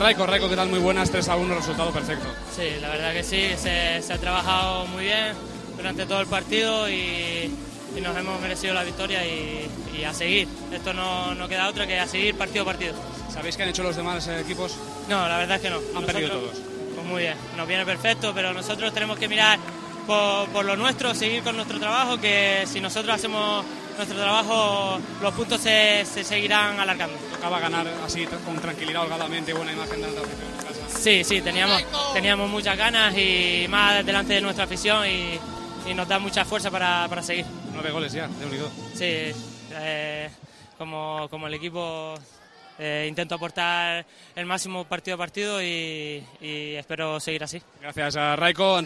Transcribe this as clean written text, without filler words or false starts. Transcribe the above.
Raiko, ¿qué tal? Muy buenas, 3-1, resultado perfecto. Sí, la verdad que sí, se ha trabajado muy bien durante todo el partido y nos hemos merecido la victoria y a seguir. Esto no queda otra que a seguir partido a partido. ¿Sabéis qué han hecho los demás equipos? No, la verdad es que no. Han perdido todos. Pues muy bien, nos viene perfecto, pero nosotros tenemos que mirar por lo nuestro, seguir con nuestro trabajo, que si nosotros hacemos nuestro trabajo, los puntos se seguirán alargando. Tocaba ganar así, con tranquilidad, holgadamente, buena imagen delante de la afición en casa. Sí, teníamos muchas ganas y más delante de nuestra afición y nos da mucha fuerza para seguir. 9 goles ya, de unido. Sí, como el equipo intento aportar el máximo partido a partido y espero seguir así. Gracias a Raiko.